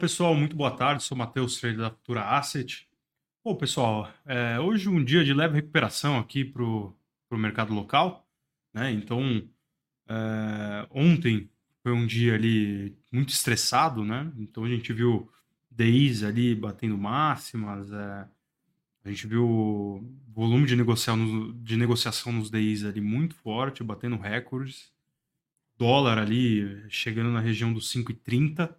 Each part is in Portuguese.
Pessoal, muito boa tarde. Sou o Matheus, trader da Futura Asset. Pô, pessoal, hoje um dia de leve recuperação aqui para o mercado local, né? Então, ontem foi um dia ali muito estressado, né? Então a gente viu DIs ali batendo máximas, a gente viu o volume de negociação nos DIs ali muito forte, batendo recordes. Dólar ali chegando na região dos 5,30.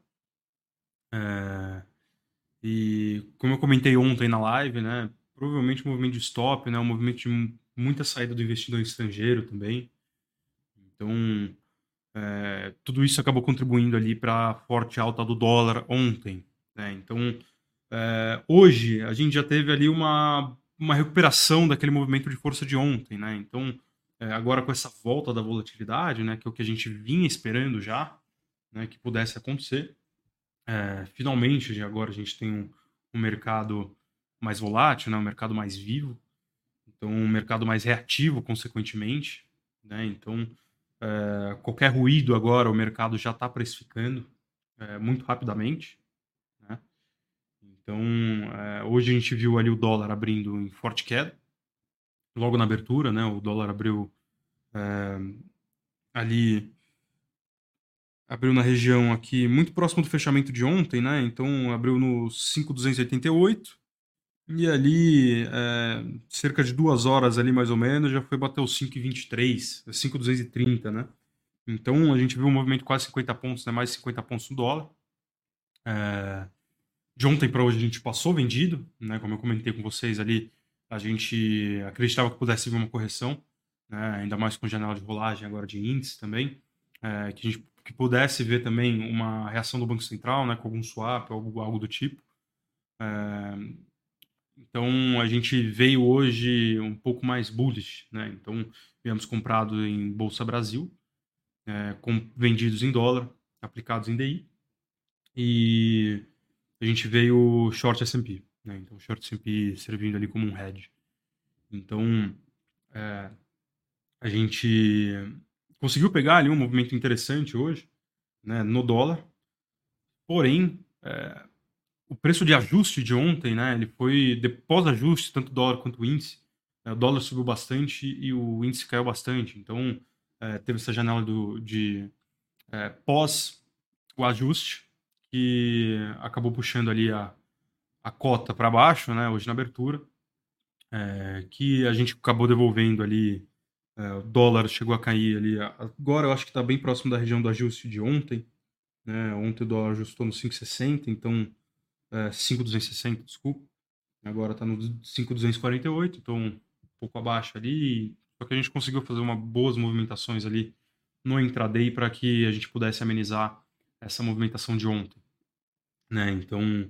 E como eu comentei ontem na live, né, provavelmente um movimento de stop, né, um movimento de muita saída do investidor estrangeiro também. Então, tudo isso acabou contribuindo ali para a forte alta do dólar ontem, né? Então, hoje a gente já teve ali uma recuperação daquele movimento de força de ontem, né? Então, agora com essa volta da volatilidade, né, que é o que a gente vinha esperando já, né, que pudesse acontecer. Finalmente, agora a gente tem um mercado mais volátil, né, um mercado mais vivo, então um mercado mais reativo, consequentemente, né? Então, qualquer ruído agora o mercado já está precificando muito rapidamente, né? Então, hoje a gente viu ali o dólar abrindo em forte queda, logo na abertura, né? O dólar ali abriu na região aqui muito próximo do fechamento de ontem, né? Então abriu no 5,288. E ali, cerca de 2 horas ali, mais ou menos, já foi bater os 5,23, 5,230, né? Então, a gente viu um movimento de quase 50 pontos, né? Mais de 50 pontos no dólar. De ontem para hoje a gente passou vendido, né? Como eu comentei com vocês ali, a gente acreditava que pudesse vir uma correção, né? Ainda mais com janela de rolagem agora de índice também, que a gente que pudesse ver também uma reação do Banco Central, né? Com algum swap, algo do tipo. Então a gente veio hoje um pouco mais bullish, né? Então viemos comprado em Bolsa Brasil, vendidos em dólar, aplicados em DI, e a gente veio short S&P, né? Então short S&P servindo ali como um hedge. Então a gente conseguiu pegar ali um movimento interessante hoje, né? No dólar, porém o preço de ajuste de ontem, né? Ele foi de pós-ajuste, tanto o dólar quanto o índice. O dólar subiu bastante e o índice caiu bastante. Então, teve essa janela de pós o ajuste que acabou puxando ali a cota para baixo, né? Hoje na abertura, que a gente acabou devolvendo ali. O dólar chegou a cair ali. Agora eu acho que está bem próximo da região do ajuste de ontem. Né? Ontem o dólar ajustou no 5,60, então 5,260, desculpa. Agora está no 5,248, então um pouco abaixo ali. Só que a gente conseguiu fazer boas movimentações ali no intraday para que a gente pudesse amenizar essa movimentação de ontem, né? Então,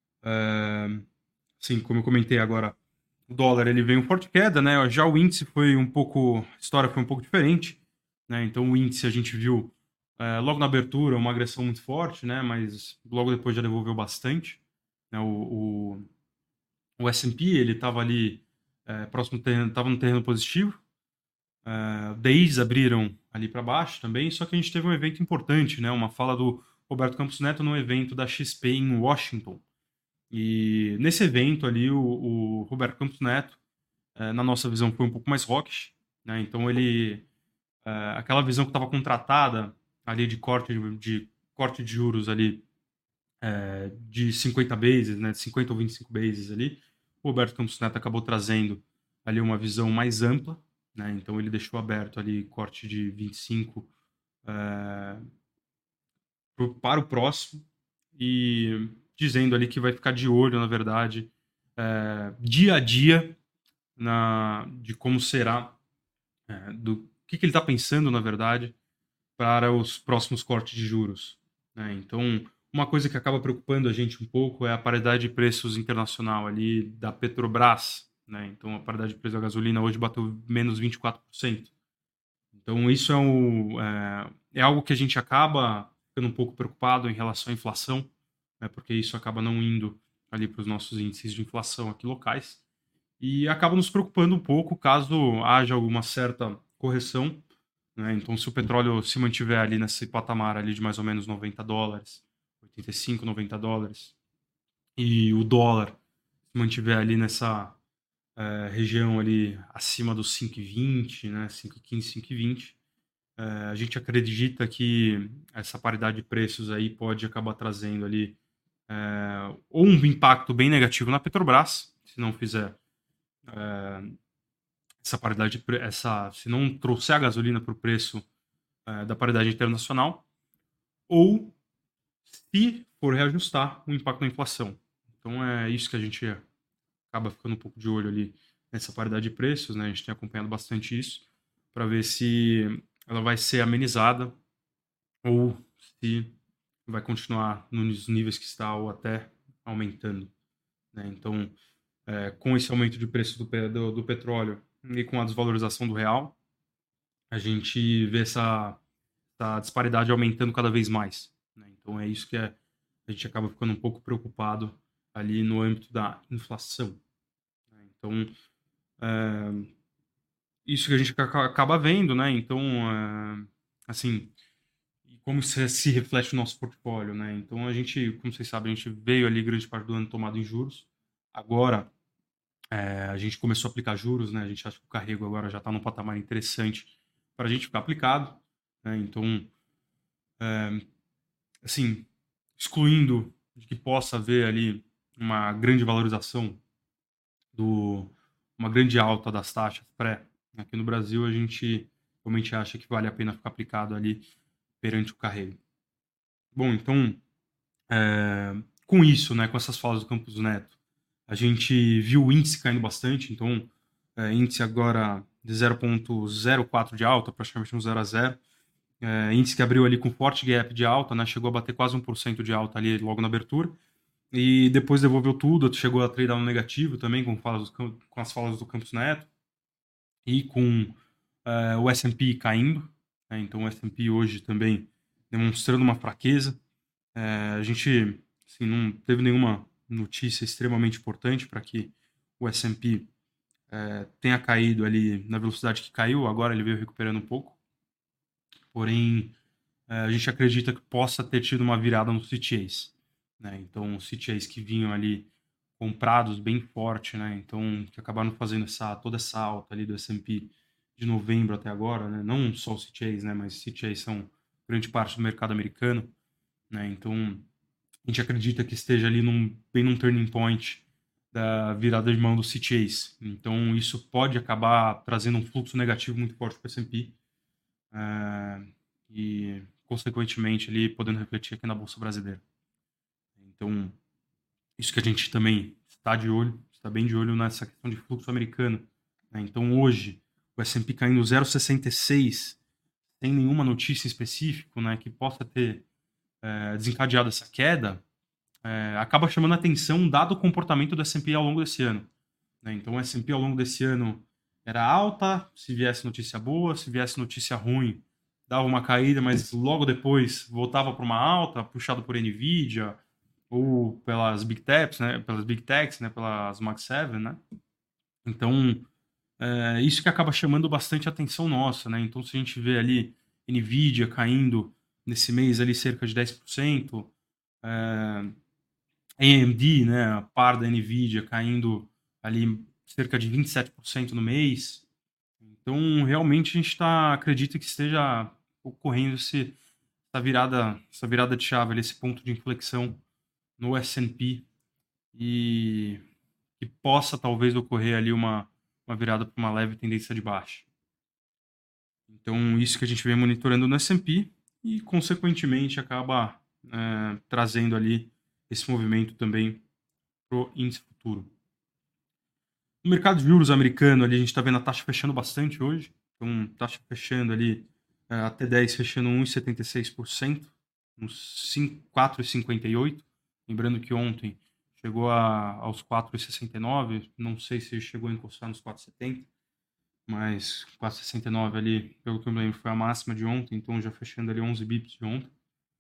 sim, como eu comentei agora, o dólar ele veio em forte queda, né? Já o índice foi a história foi um pouco diferente, né? Então o índice a gente viu logo na abertura uma agressão muito forte, né? Mas logo depois já devolveu bastante, né? O S&P ele estava ali próximo estava no terreno positivo. DIs abriram ali para baixo também, só que a gente teve um evento importante, né? Uma fala do Roberto Campos Neto no evento da XP em Washington. E nesse evento ali, o Roberto Campos Neto, na nossa visão, foi um pouco mais hawkish, né? Então aquela visão que estava contratada ali de corte de juros ali de 50 bases, né? De 50 ou 25 bases ali, o Roberto Campos Neto acabou trazendo ali uma visão mais ampla, né? Então ele deixou aberto ali corte de 25 é, para o próximo e dizendo ali que vai ficar de olho, na verdade, dia a dia de como será, do que ele está pensando, na verdade, para os próximos cortes de juros, né? Então, uma coisa que acaba preocupando a gente um pouco é a paridade de preços internacional ali da Petrobras, né? Então, a paridade de preço da gasolina hoje bateu menos 24%. Então, isso é algo que a gente acaba ficando um pouco preocupado em relação à inflação, né? Porque isso acaba não indo ali para os nossos índices de inflação aqui locais e acaba nos preocupando um pouco caso haja alguma certa correção, né? Então, se o petróleo se mantiver ali nesse patamar ali de mais ou menos 90 dólares, 85, 90 dólares, e o dólar se mantiver ali nessa região ali acima dos 5,20, né, 5,15, 5,20, a gente acredita que essa paridade de preços aí pode acabar trazendo ali ou um impacto bem negativo na Petrobras, se não fizer essa paridade, se não trouxer a gasolina para o preço da paridade internacional, ou se for reajustar o impacto da inflação. Então é isso que a gente acaba ficando um pouco de olho ali nessa paridade de preços, né? A gente tem acompanhado bastante isso para ver se ela vai ser amenizada ou se vai continuar nos níveis que está ou até aumentando, né? Então, com esse aumento de preço do petróleo e com a desvalorização do real, a gente vê essa disparidade aumentando cada vez mais, né? Então é isso que a gente acaba ficando um pouco preocupado ali no âmbito da inflação, né? Então, isso que a gente acaba vendo, né? Então, assim, como isso se reflete no nosso portfólio, né? Então, a gente, como vocês sabem, a gente veio ali grande parte do ano tomado em juros. Agora, a gente começou a aplicar juros, né? A gente acha que o carrego agora já está num patamar interessante para a gente ficar aplicado, né? Então, assim, excluindo de que possa haver ali uma grande valorização uma grande alta das taxas pré. Aqui no Brasil, a gente realmente acha que vale a pena ficar aplicado ali perante o carrego. Bom, então, com isso, né, com essas falas do Campos Neto, a gente viu o índice caindo bastante, então, índice agora de 0,04 de alta, praticamente um 0 a 0. Índice que abriu ali com forte gap de alta, né, chegou a bater quase 1% de alta ali logo na abertura, e depois devolveu tudo, chegou a tradear no negativo também, com as falas do Campos Neto, e com o S&P caindo, né? Então o S&P hoje também demonstrando uma fraqueza. A gente assim, não teve nenhuma notícia extremamente importante para que o S&P tenha caído ali na velocidade que caiu, agora ele veio recuperando um pouco, porém a gente acredita que possa ter tido uma virada no CTAs, né? Então os CTAs que vinham ali comprados bem forte, né? Então que acabaram fazendo toda essa alta ali do S&P de novembro até agora, né? Não só os CTAs, né? Mas CTAs são grande parte do mercado americano, né? Então a gente acredita que esteja ali bem num turning point da virada de mão dos CTAs. Então isso pode acabar trazendo um fluxo negativo muito forte para o S&P e consequentemente ali podendo refletir aqui na bolsa brasileira. Então isso que a gente também está de olho, está bem de olho nessa questão de fluxo americano, né? Então hoje o S&P caindo 0,66 sem nenhuma notícia específica, né, que possa ter desencadeado essa queda, acaba chamando a atenção dado o comportamento do S&P ao longo desse ano, né? Então o S&P ao longo desse ano era alta, se viesse notícia boa, se viesse notícia ruim, dava uma caída, mas logo depois voltava para uma alta, puxado por Nvidia ou pelas Big Techs, né, pelas Mag 7, né? Então, isso que acaba chamando bastante atenção nossa, né? Então, se a gente vê ali Nvidia caindo nesse mês ali cerca de 10%, AMD, né, a par da Nvidia caindo ali cerca de 27% no mês. Então, realmente a gente acredita que esteja ocorrendo essa virada de chave, esse ponto de inflexão no S&P e que possa talvez ocorrer ali uma virada para uma leve tendência de baixa. Então, isso que a gente vem monitorando no S&P e, consequentemente, acaba trazendo ali esse movimento também para o índice futuro. No mercado de juros americano, ali, a gente está vendo a taxa fechando bastante hoje. Então, taxa fechando ali, a T10 fechando 1,76%, uns 4,58%. Lembrando que ontem chegou aos 4,69%, não sei se chegou a encostar nos 4,70%, mas 4,69 ali, pelo que eu me lembro, foi a máxima de ontem, então já fechando ali 11 bips de ontem.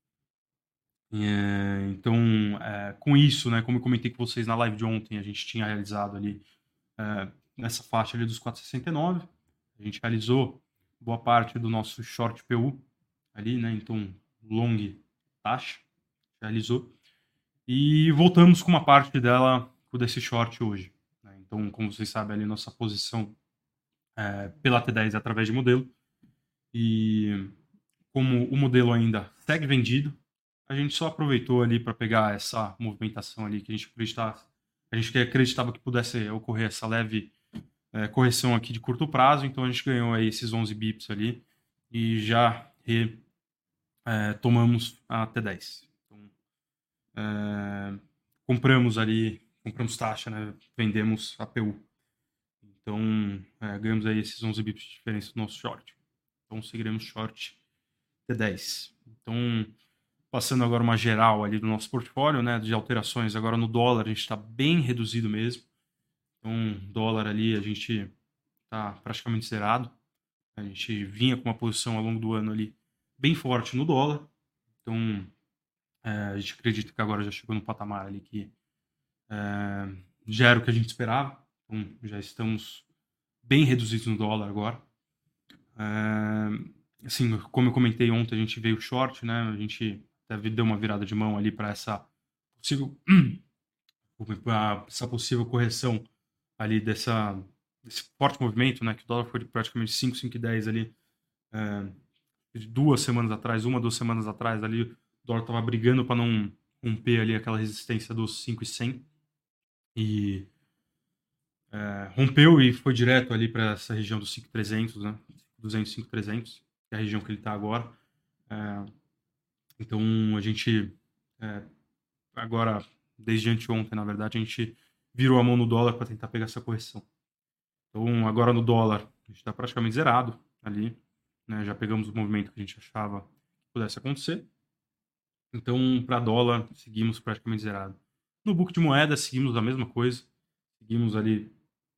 Então, com isso, né, como eu comentei com vocês na live de ontem, a gente tinha realizado ali nessa faixa ali dos 4,69. A gente realizou boa parte do nosso short PU ali, né, então long taxa. realizou. E voltamos com uma parte dela desse short hoje, né? Então, como vocês sabem, ali nossa posição pela T10 é através de modelo. E como o modelo ainda segue vendido, a gente só aproveitou ali para pegar essa movimentação ali que a gente acreditava que pudesse ocorrer essa leve correção aqui de curto prazo, então a gente ganhou aí esses 11 bips ali e já tomamos a T10. Então, compramos taxa, né? Vendemos APU. Então, ganhamos aí esses 11 bips de diferença do nosso short. Então, seguiremos short T10. Então, passando agora uma geral ali do nosso portfólio, né, de alterações. Agora no dólar a gente está bem reduzido mesmo. Então, dólar ali a gente está praticamente zerado. A gente vinha com uma posição ao longo do ano ali bem forte no dólar. Então, a gente acredita que agora já chegou no patamar ali que já era o que a gente esperava. Então, já estamos bem reduzidos no dólar agora. Assim, como eu comentei ontem, a gente veio short, né? A gente até deu uma virada de mão ali para essa possível correção ali desse forte movimento, né? Que o dólar foi de praticamente 5, 5,10 ali de 2 semanas atrás ali, o dólar estava brigando para não romper ali aquela resistência dos 5,100 e rompeu e foi direto ali para essa região dos 5,300, né? 200, 5,300, que é a região que ele está agora. Então a gente agora, desde anteontem, na verdade, a gente virou a mão no dólar para tentar pegar essa correção. Então agora no dólar a gente está praticamente zerado ali, né? Já pegamos o movimento que a gente achava que pudesse acontecer. Então, para dólar, seguimos praticamente zerado. No book de moeda, seguimos a mesma coisa. Seguimos ali.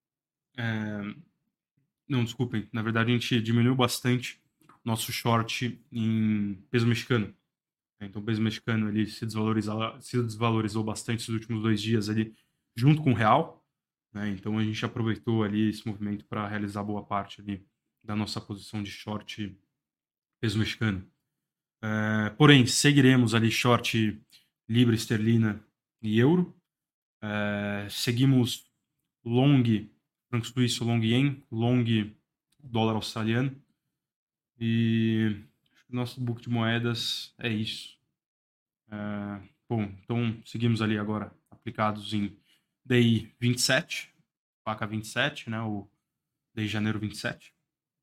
Não, desculpem. Na verdade, a gente diminuiu bastante nosso short em peso mexicano. Então, o peso mexicano ele se desvalorizou bastante esses últimos 2 dias ali, junto com o real. Né? Então, a gente aproveitou ali esse movimento para realizar boa parte ali da nossa posição de short peso mexicano. Porém, seguiremos ali short libra esterlina e euro. Seguimos long franco suíço, long yen, long dólar australiano. E acho que o nosso book de moedas é isso. Bom, então seguimos ali agora aplicados em DI 27, faca 27, né, o DI janeiro 27.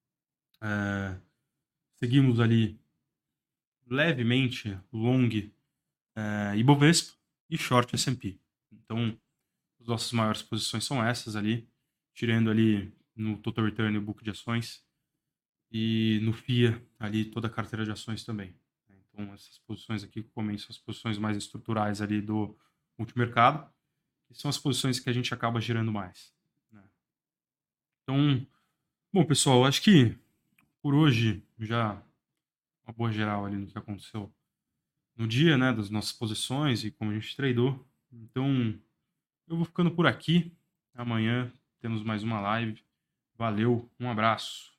Seguimos ali levemente long Ibovespa e short S&P. Então, as nossas maiores posições são essas ali, tirando ali no Total Return o book de ações e no FIA ali toda a carteira de ações também. Então, essas posições aqui que começam as posições mais estruturais ali do multimercado, que são as posições que a gente acaba girando mais. Né? Então, bom, pessoal, acho que por hoje já uma boa geral ali no que aconteceu no dia, né, das nossas posições e como a gente tradou. Então, eu vou ficando por aqui. Amanhã temos mais uma live. Valeu, um abraço.